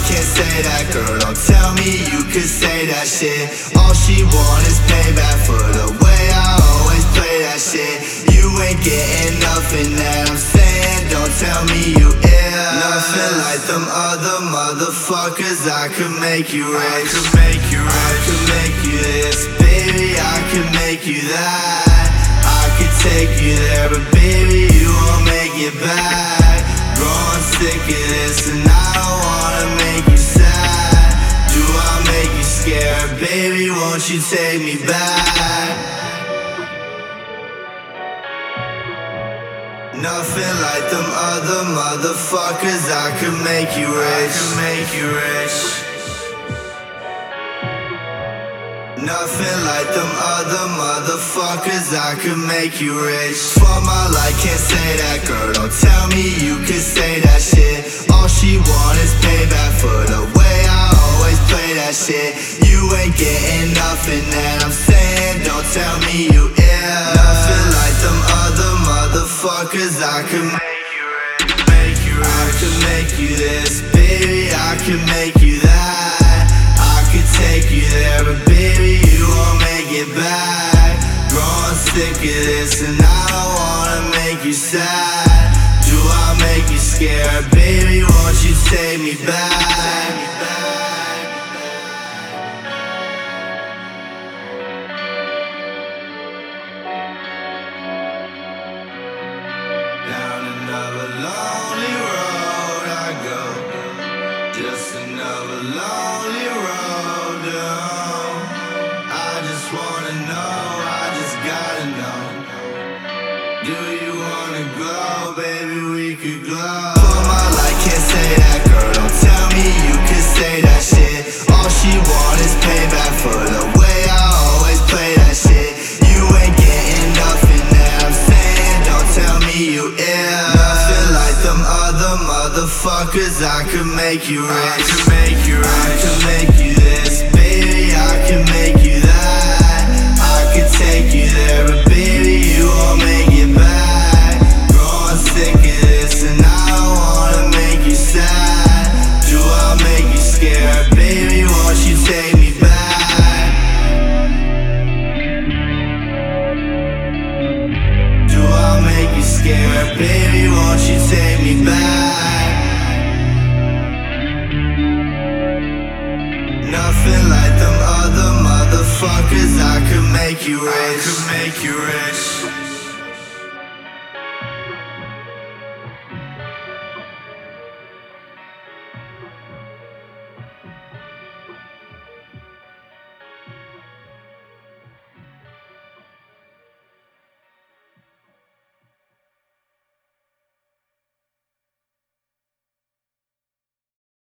can't say that, girl. Don't tell me you could say that shit. All she want is payback for the way I always play that shit. You ain't getting nothing that I'm saying. Don't tell me you ill. Nothing like them other motherfuckers. I could make you rich. I could make you rich. I could make you this, baby. I could make you that. I could take you there, but baby, you won't make it back. Growing sick of this, and I don't wanna make you sad. Do I make you scared? Baby, won't you take me back? Nothing like them other motherfuckers. I could make you rich. I could make you rich. Nothing like them other motherfuckers. I could make you rich. For my life, can't say that, girl. Don't tell me you could say that shit. All she want is payback for the way I always play that shit. You ain't getting nothing that I'm saying. Don't tell me you ill. Nothing like them other motherfuckers. I could make you rich, make you rich. I could make you this, baby. I could make you that. I could take you there, but baby, you won't make it back. Growing sick of this, and I don't wanna make you sad. Do I make you scared? Baby, won't you take me back? Down another lonely road I go. Just another lonely road down. I just wanna know, I just gotta know. Do you wanna go, baby, we could go. For my life, can't say that, girl. Don't tell me you could say that shit. All she want is payback for the way I always play that shit. You ain't getting nothing that I'm saying. Don't tell me you ill. Nothing like them other motherfuckers. I could make you rich. I could make you rich. I could make you this, baby. I could make you that. I could take you there, but baby, you won't make it back. Growing sick of this, and I don't wanna make you sad. Do I make you scared? Baby, won't you take me back? Do I make you scared? Baby, won't you take me back? Nothing like them other motherfuckers. I could make you rich. I could make you rich.